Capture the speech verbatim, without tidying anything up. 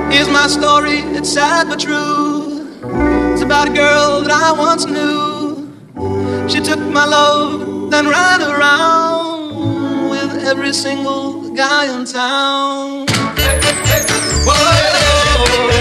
Here's my story, it's sad but true. It's about a girl that I once knew. She took my love, then ran around with every single guy in town. Whoa.